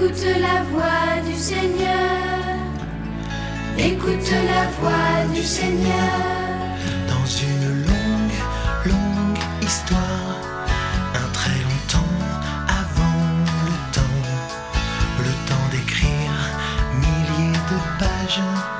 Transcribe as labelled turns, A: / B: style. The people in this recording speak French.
A: Écoute la voix du Seigneur. Écoute la voix du Seigneur.
B: Dans une longue, longue histoire, un très longtemps avant le temps d'écrire milliers de pages.